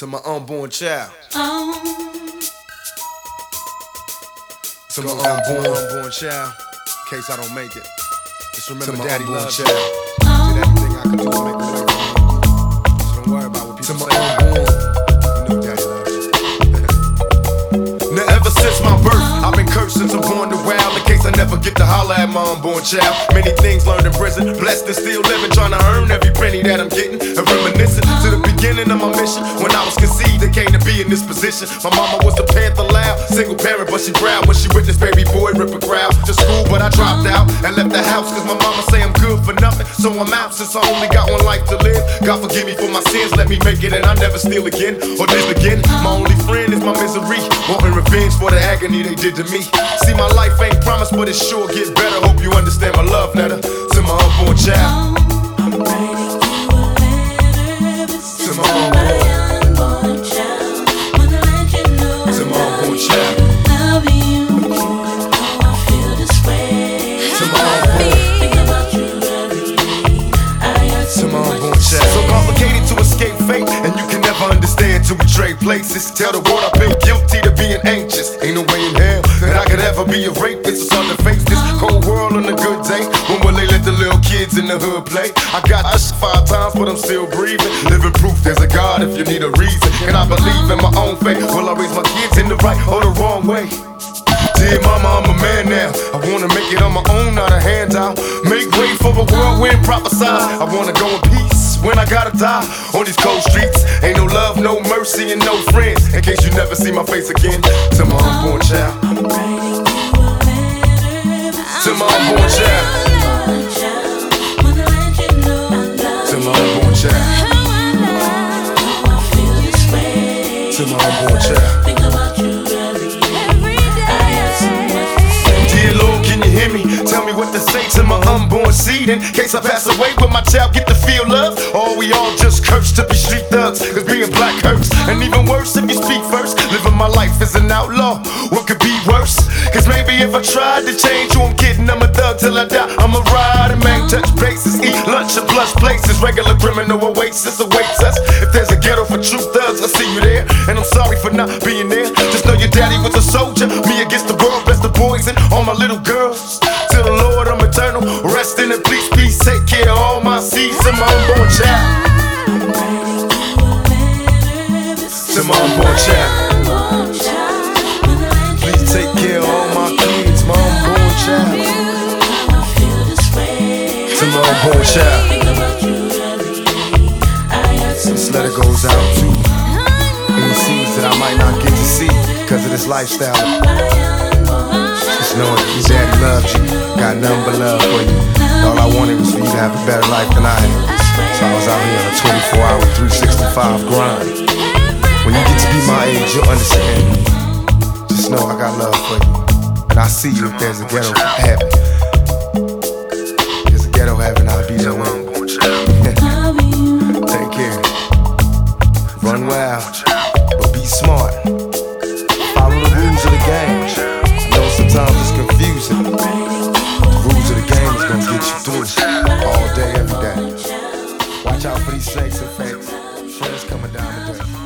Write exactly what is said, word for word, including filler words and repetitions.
To my unborn child. Oh. To my unborn, unborn child. In case I don't make it, just remember daddy loves you. Oh. Did everything I could do to make a way for you. So don't worry about what people say. To my unborn, you know daddy loves you. Now ever since my birth, I've been cursed since I'm born to wild. In case I never get to holler at my unborn child. Many things learned in prison, blessed and still living, trying to earn every penny that I'm getting. And reminiscing to the beginning of my mission. When I was conceived, I came to be in this position. My mama was the Panther loud, single parent, but she proud when she witnessed baby boy rip a crowd. To school, but I dropped out and left the house, cause my mama say I'm good for nothing. So I'm out since I only got one life to live. God forgive me for my sins, let me make it and I never steal again or live again. My only friend is my misery, wanting revenge for the agony they did to me. See, my life ain't promised, but it sure get better. Hope you understand my love letter to my unborn child. I'm writing you a letter ever since To my unborn child. Wanna let you know To my unborn child. love you. You know I feel this way. To my unborn. Think about you every day. I got so To my much unborn to child. So say. complicated to escape fate, and you can never understand till we trade places. Tell the world I've been guilty to being anxious. Ain't no way in hell that I could ever be a rapist. It's hard to face this cold world on a good day. When will they let the little kids in the hood play? I got us five times, but I'm still breathing. Living proof there's a God if you need a reason. And I believe in my own faith. Will I raise my kids in the right or the wrong way? Dear mama, I'm a man now. I wanna make it on my own, not a handout. Make way for a whirlwind prophesied. I wanna go in peace when I gotta die. On these cold streets, ain't no love, no mercy, and no friends. In case you never see my face again. To my unborn child. I'm writing you a letter To my unborn child. Wanna let you know I love To my unborn child. I feel this way. To my unborn child. Think about you every day. I got so much to say. Dear Lord, can you hear me? Tell me what to say to my unborn seed. In case I pass away, will my child get to feel love? Or we all just cursed to be street thugs? Cause being black hurts. And even worse if you speak first. Living my life as an outlaw, what could be worse? Cause maybe if I tried to change who I'm kidding, I'm a thug till I die. I'm a ride and man, touch bases, eat lunch at plush places. Regular criminal oasis awaits us. If there's a ghetto for true thugs, I'll see you there. And I'm sorry for not being there. Just know your daddy was a soldier. Me against the world, bless the boys and all my little girls. To the Lord, I'm eternal. Rest in it, please, peace. Take care of all my seeds. To my unborn child. I'm writing you a letter ever since To my unborn child. unborn child. Wanna let you Please take care of all my kids. My unborn child. I feel this way. To my unborn child. Think about you every day. I got so This letter much goes to out say. to any seeds that I might not get to see because of this lifestyle. Just know that your daddy loves you. Got nothing but love for you. And all I wanted was for you to have a better life than I had. So I was out here on a twenty-four hour, three sixty-five grind. When you get to be my age, you'll understand me. Just know I got love for you. And I see you if there's a ghetto heaven. If there's a ghetto heaven, I'll be there with you. Take care. Run wild, but be smart. Follow the rules of the game. I know sometimes it's confusing. The rules of the game is gonna get you through all day, every day. Watch out for these snakes and fakes. Friends coming down the day.